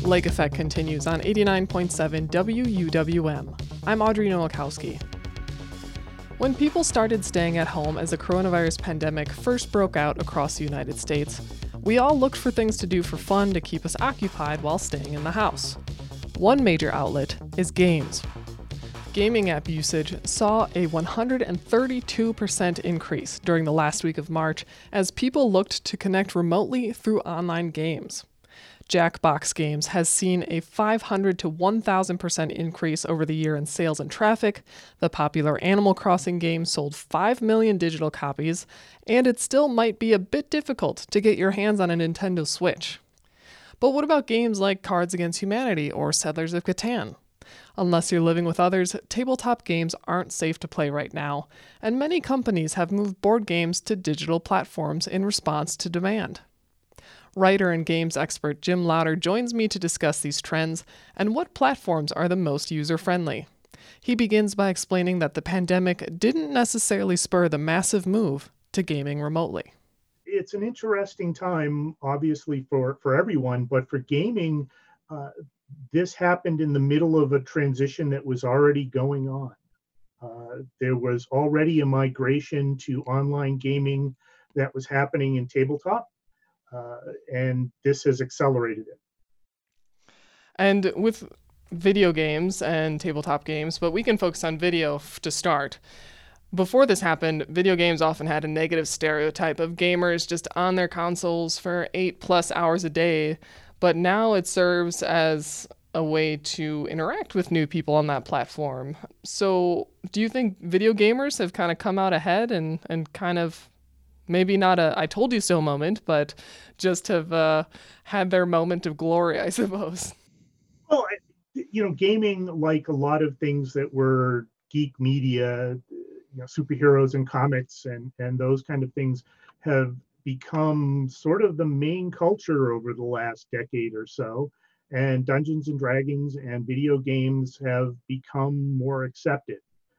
Lake Effect continues on 89.7 WUWM. I'm Audrey Nowakowski. When people started staying at home as the coronavirus pandemic first broke out across the United States, we all looked for things to do for fun to keep us occupied while staying in the house. One major outlet is games. Gaming app usage saw a 132% increase during the last week of March as people looked to connect remotely through online games. Jackbox Games has seen a 500 to 1,000% increase over the year in sales and traffic. The popular Animal Crossing game sold 5 million digital copies, and it still might be a bit difficult to get your hands on a Nintendo Switch. But what about games like Cards Against Humanity or Settlers of Catan? Unless you're living with others, tabletop games aren't safe to play right now, and many companies have moved board games to digital platforms in response to demand. Writer and games expert Jim Lauder joins me to discuss these trends and what platforms are the most user-friendly. He begins by explaining that the pandemic didn't necessarily spur the massive move to gaming remotely. It's an interesting time, obviously, for everyone, but for gaming, this happened in the middle of a transition that was already going on. There was already a migration to online gaming that was happening in tabletop. And this has accelerated it. And with video games and tabletop games, but we can focus on video to start. Before this happened, video games often had a negative stereotype of gamers just on their consoles for 8+ hours a day, but now it serves as a way to interact with new people on that platform. So do you think video gamers have kind of come out ahead and kind of maybe not a I told you so moment, but just have had their moment of glory, I suppose? Well, gaming, like a lot of things that were geek media, superheroes and comics and those kind of things have become sort of the main culture over the last decade or so. And Dungeons and Dragons and video games have become more accepted.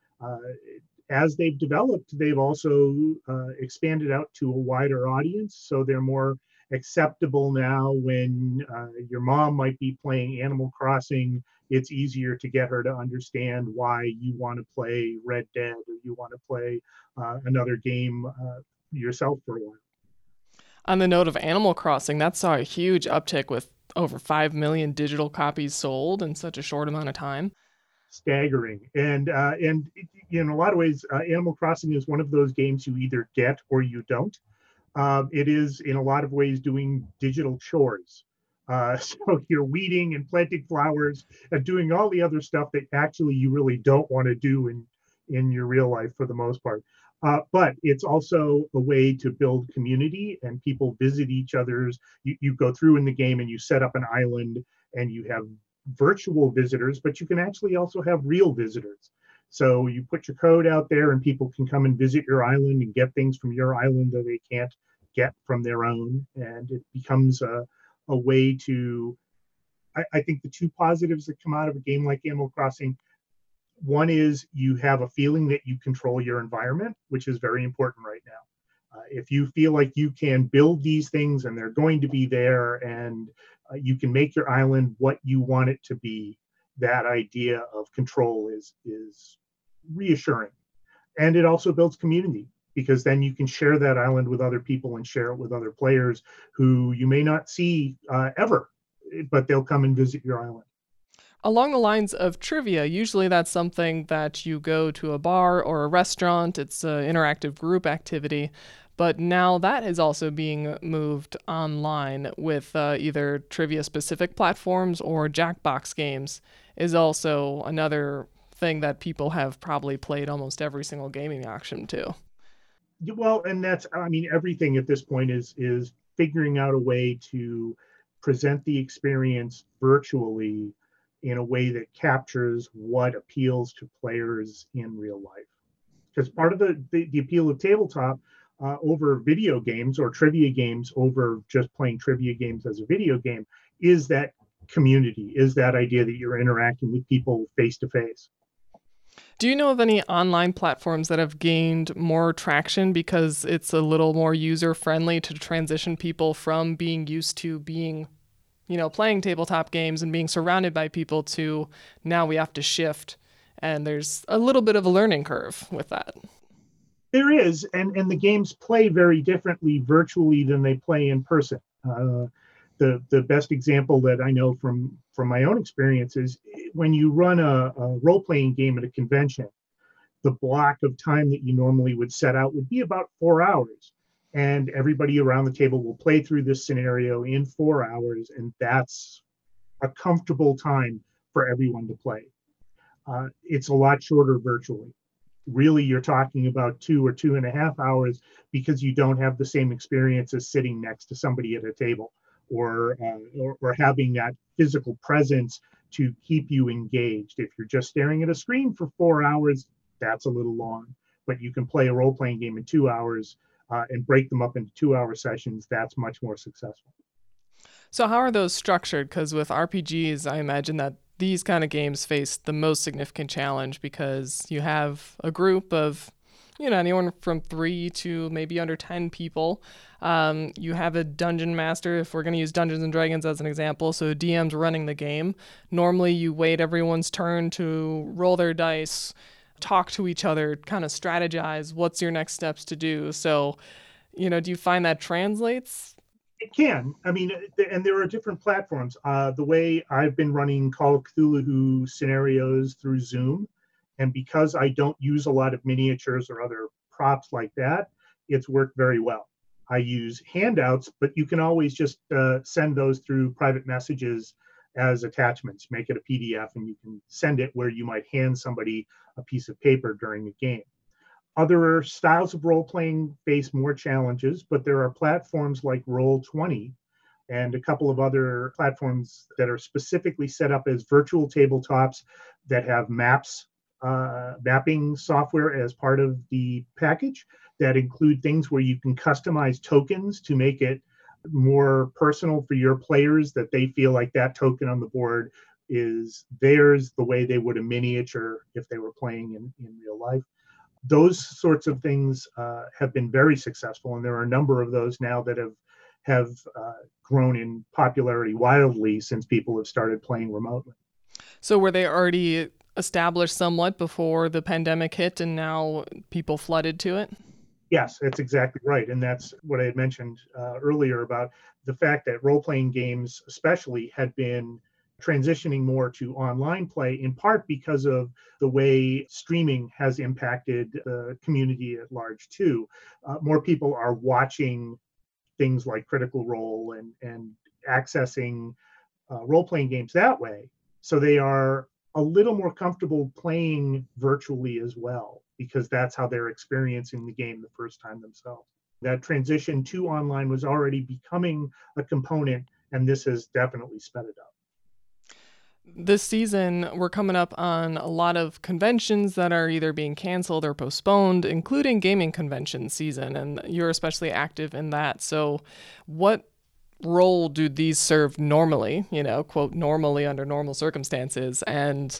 As they've developed, they've also expanded out to a wider audience. So they're more acceptable now. When your mom might be playing Animal Crossing, it's easier to get her to understand why you want to play Red Dead or you want to play another game yourself for a while. On the note of Animal Crossing, that saw a huge uptick with over 5 million digital copies sold in such a short amount of time. Staggering. And in a lot of ways, Animal Crossing is one of those games you either get or you don't. It is in a lot of ways doing digital chores. So you're weeding and planting flowers and doing all the other stuff that actually you really don't want to do in your real life for the most part. But it's also a way to build community, and people visit each other's. You go through in the game and you set up an island and you have virtual visitors, but you can actually also have real visitors. So you put your code out there and people can come and visit your island and get things from your island that they can't get from their own. And it becomes a way to, I think the two positives that come out of a game like Animal Crossing, one is you have a feeling that you control your environment, which is very important right now. If you feel like you can build these things and they're going to be there and you can make your island what you want it to be, that idea of control is reassuring. And it also builds community, because then you can share that island with other people and share it with other players who you may not see ever, but they'll come and visit your island. Along the lines of trivia, usually that's something that you go to a bar or a restaurant. It's an interactive group activity. But now that is also being moved online with either trivia-specific platforms or Jackbox Games is also another thing that people have probably played almost every single gaming auction to. Well, and that's, everything at this point is figuring out a way to present the experience virtually in a way that captures what appeals to players in real life. Because part of the appeal of tabletop over video games or trivia games over just playing trivia games as a video game is that community, is that idea that you're interacting with people face to face. Do you know of any online platforms that have gained more traction because it's a little more user-friendly to transition people from being used to being playing tabletop games and being surrounded by people to now we have to shift. And there's a little bit of a learning curve with that. There is, and the games play very differently virtually than they play in person. The best example that I know from my own experience is when you run a role-playing game at a convention, the block of time that you normally would set out would be about 4 hours. And everybody around the table will play through this scenario in 4 hours, and that's a comfortable time for everyone to play. It's a lot shorter virtually. Really, you're talking about 2 or 2.5 hours because you don't have the same experience as sitting next to somebody at a table or having that physical presence to keep you engaged. If you're just staring at a screen for 4 hours, that's a little long. But you can play a role-playing game in 2 hours and break them up into 2-hour sessions. That's much more successful. So how are those structured? Because with RPGs, I imagine that these kind of games face the most significant challenge because you have a group of, anyone from 3 to maybe under 10 people. You have a dungeon master, if we're going to use Dungeons and Dragons as an example, so DM's running the game. Normally you wait everyone's turn to roll their dice, talk to each other, kind of strategize what's your next steps to do. So, do you find that translates? It can. I mean, and there are different platforms. The way I've been running Call of Cthulhu scenarios through Zoom, and because I don't use a lot of miniatures or other props like that, it's worked very well. I use handouts, but you can always just send those through private messages as attachments. Make it a PDF, and you can send it where you might hand somebody a piece of paper during the game. Other styles of role-playing face more challenges, but there are platforms like Roll20 and a couple of other platforms that are specifically set up as virtual tabletops that have mapping software as part of the package that include things where you can customize tokens to make it more personal for your players, that they feel like that token on the board is theirs the way they would a miniature if they were playing in real life. Those sorts of things have been very successful, and there are a number of those now that have grown in popularity wildly since people have started playing remotely. So were they already established somewhat before the pandemic hit and now people flooded to it? Yes, that's exactly right. And that's what I had mentioned earlier about the fact that role-playing games especially had been transitioning more to online play, in part because of the way streaming has impacted the community at large too. More people are watching things like Critical Role and accessing role-playing games that way. So they are a little more comfortable playing virtually as well, because that's how they're experiencing the game the first time themselves. That transition to online was already becoming a component, and this has definitely sped it up. This season, we're coming up on a lot of conventions that are either being canceled or postponed, including gaming convention season, and you're especially active in that. So what role do these serve normally, quote, normally under normal circumstances, and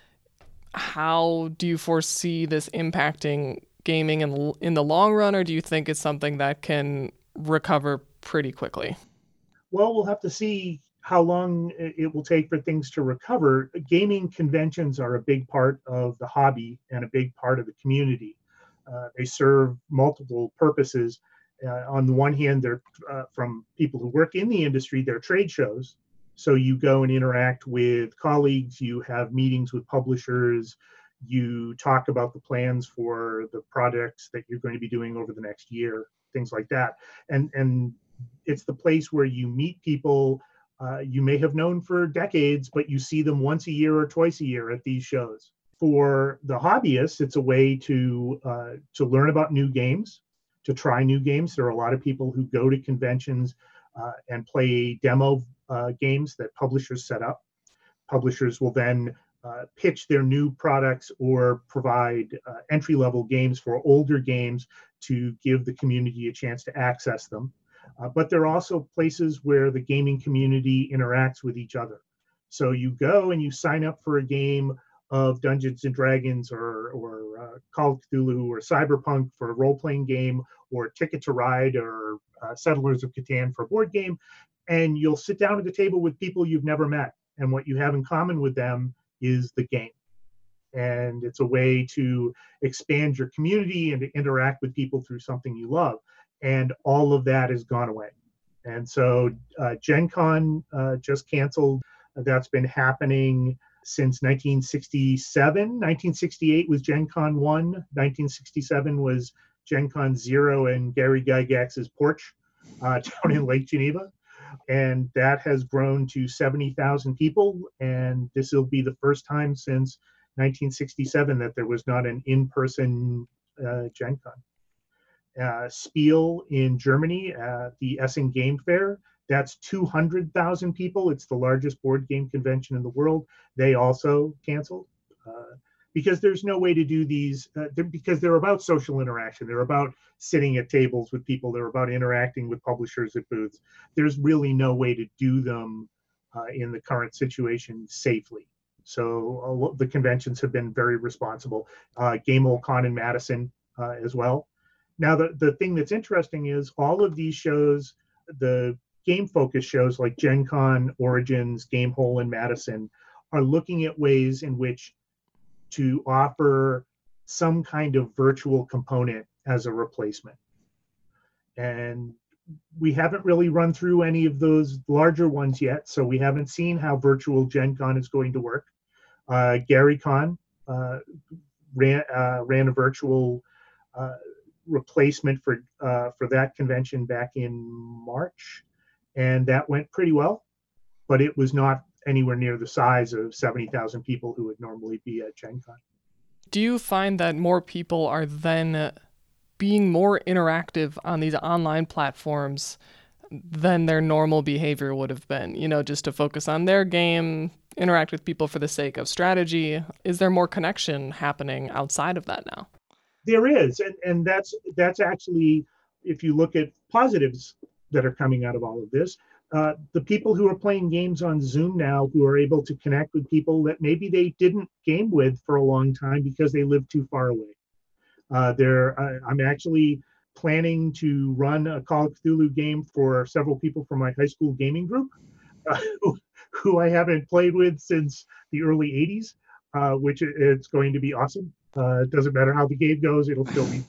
how do you foresee this impacting gaming in the long run, or do you think it's something that can recover pretty quickly? Well, we'll have to see how long it will take for things to recover. Gaming conventions are a big part of the hobby and a big part of the community. They serve multiple purposes. On the one hand, they're from people who work in the industry, they're trade shows. So you go and interact with colleagues, you have meetings with publishers, you talk about the plans for the projects that you're going to be doing over the next year, things like that. And it's the place where you meet people you may have known for decades, but you see them once a year or twice a year at these shows. For the hobbyists, it's a way to learn about new games, to try new games. There are a lot of people who go to conventions and play demo games that publishers set up. Publishers will then pitch their new products or provide entry-level games for older games to give the community a chance to access them. But there are also places where the gaming community interacts with each other. So you go and you sign up for a game of Dungeons and Dragons or Call of Cthulhu or Cyberpunk for a role-playing game, or Ticket to Ride or Settlers of Catan for a board game. and you'll sit down at the table with people you've never met. And what you have in common with them is the game. And it's a way to expand your community and to interact with people through something you love. And all of that has gone away. And so Gen Con just canceled. That's been happening since 1967. 1968 was Gen Con 1. 1967 was Gen Con 0 and Gary Gygax's porch down in Lake Geneva. And that has grown to 70,000 people. And this will be the first time since 1967 that there was not an in-person Gen Con. Spiel in Germany, the Essen Game Fair, that's 200,000 people. It's the largest board game convention in the world. They also canceled because there's no way to do these, because they're about social interaction. They're about sitting at tables with people. They're about interacting with publishers at booths. There's really no way to do them in the current situation safely. So the conventions have been very responsible. Gamehole in Madison as well. Now, the thing that's interesting is all of these shows, the game focused shows like Gen Con, Origins, Gamehole, and Madison are looking at ways in which to offer some kind of virtual component as a replacement. And we haven't really run through any of those larger ones yet, so we haven't seen how virtual Gen Con is going to work. Gary Con ran a virtual replacement for that convention back in March, and that went pretty well, but it was not anywhere near the size of 70,000 people who would normally be at Gen Con. Do you find that more people are then being more interactive on these online platforms than their normal behavior would have been? You know, just to focus on their game, interact with people for the sake of strategy. Is there more connection happening outside of that now? There is, and that's actually, if you look at positives that are coming out of all of this, the people who are playing games on Zoom now, who are able to connect with people that maybe they didn't game with for a long time because they live too far away. I'm actually planning to run a Call of Cthulhu game for several people from my high school gaming group, who I haven't played with since the early 80s, which it's going to be awesome. It doesn't matter how the game goes, it'll still be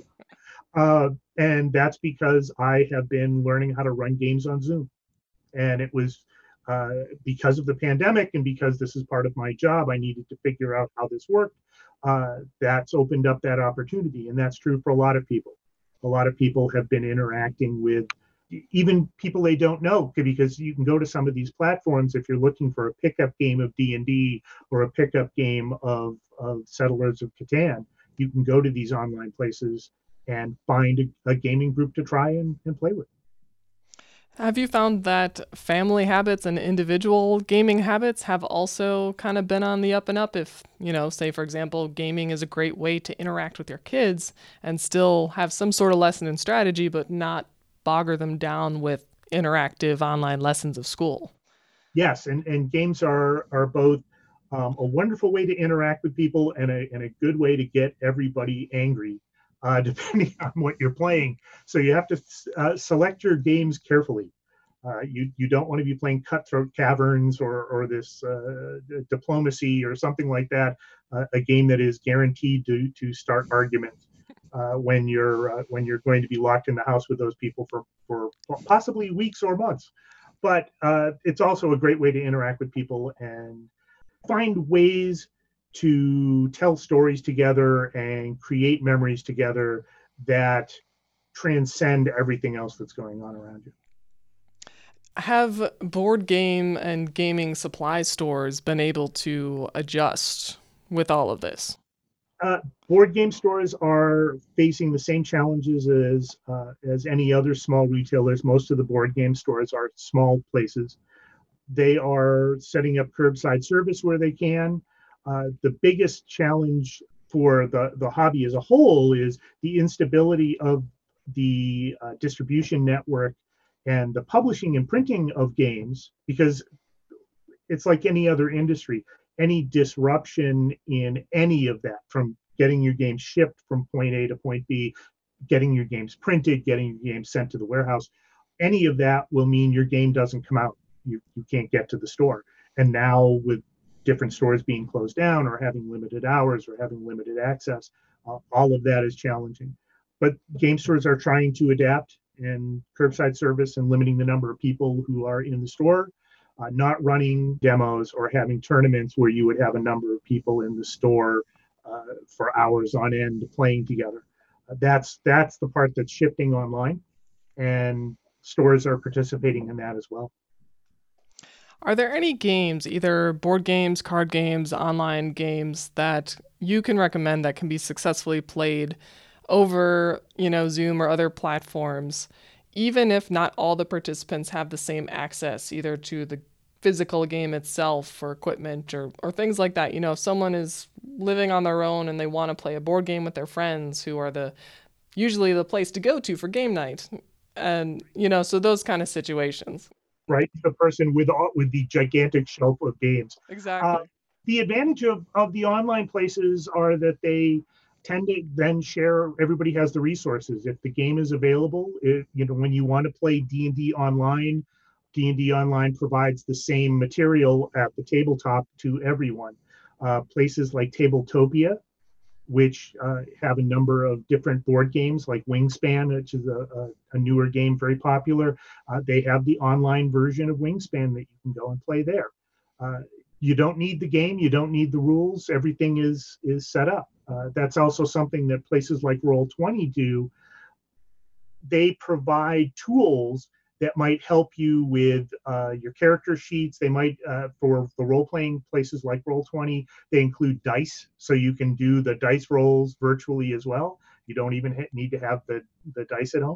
and that's because I have been learning how to run games on Zoom. And it was because of the pandemic and because this is part of my job, I needed to figure out how this worked. That's opened up that opportunity. And that's true for a lot of people. A lot of people have been interacting with even people they don't know, because you can go to some of these platforms if you're looking for a pickup game of D&D or a pickup game of Settlers of Catan. You can go to these online places and find a gaming group to try and play with. Have you found that family habits and individual gaming habits have also kind of been on the up and up? If, you know, say, for example, gaming is a great way to interact with your kids and still have some sort of lesson in strategy, but not bogger them down with interactive online lessons of school. Yes, and games are both a wonderful way to interact with people and a good way to get everybody angry, depending on what you're playing. So you have to select your games carefully. You don't want to be playing Cutthroat Caverns or this diplomacy or something like that, a game that is guaranteed to start arguments when you're going to be locked in the house with those people for possibly weeks or months. But it's also a great way to interact with people and find ways to tell stories together and create memories together that transcend everything else that's going on around you. Have board game and gaming supply stores been able to adjust with all of this? Board game stores are facing the same challenges as any other small retailers. Most of the board game stores are small places. They are setting up curbside service where they can. The biggest challenge for the hobby as a whole is the instability of the distribution network and the publishing and printing of games, because it's like any other industry. Any disruption in any of that, from getting your games shipped from point A to point B, getting your games printed, getting your games sent to the warehouse, any of that will mean your game doesn't come out. You can't get to the store. And now with different stores being closed down or having limited hours or having limited access, all of that is challenging. But game stores are trying to adapt and curbside service and limiting the number of people who are in the store, not running demos or having tournaments where you would have a number of people in the store for hours on end playing together. That's the part that's shifting online, and stores are participating in that as well. Are there any games, either board games, card games, online games, that you can recommend that can be successfully played over, Zoom or other platforms, even if not all the participants have the same access either to the physical game itself or equipment or things like that? If someone is living on their own and they want to play a board game with their friends, who are usually the place to go to for game night, and so those kind of situations. Right, the person with the gigantic shelf of games. Exactly. The advantage of the online places are that they tend to then share. Everybody has the resources. If the game is available, when you want to play D&D Online provides the same material at the tabletop to everyone. Places like Tabletopia, which have a number of different board games, like Wingspan, which is a newer game, very popular. They have the online version of Wingspan that you can go and play there. You don't need the game, you don't need the rules, everything is set up. That's also something that places like Roll20 do. They provide tools that might help you with your character sheets. They might, for the role-playing places like Roll20, they include dice, so you can do the dice rolls virtually as well. You don't even need to have the dice at home.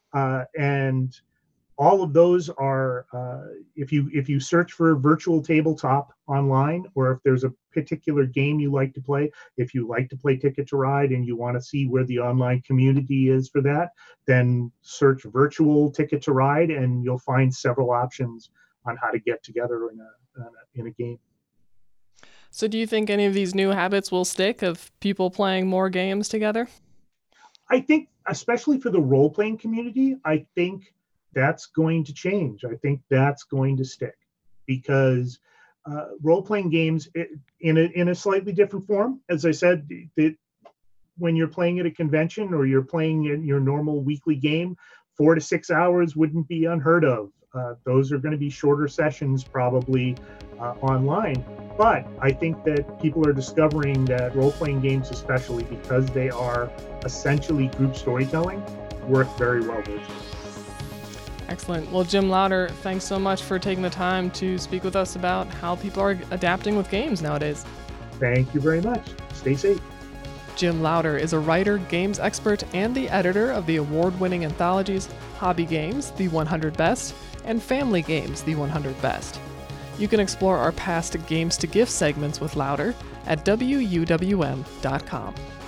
And all of those are, if you search for virtual tabletop online, or if there's a particular game you like to play, if you like to play Ticket to Ride and you want to see where the online community is for that, then search virtual Ticket to Ride and you'll find several options on how to get together in a game. So do you think any of these new habits will stick, of people playing more games together? I think, especially for the role-playing community, I think that's going to change. I think that's going to stick, because role-playing games in a slightly different form, as I said, when you're playing at a convention or you're playing in your normal weekly game, 4 to 6 hours wouldn't be unheard of. Those are going to be shorter sessions probably online. But I think that people are discovering that role-playing games, especially because they are essentially group storytelling, work very well virtually. Excellent. Well, Jim Lowder, thanks so much for taking the time to speak with us about how people are adapting with games nowadays. Thank you very much. Stay safe. Jim Lowder is a writer, games expert, and the editor of the award-winning anthologies Hobby Games, The 100 Best, and Family Games, The 100 Best. You can explore our past Games to Gift segments with Lowder at wuwm.com.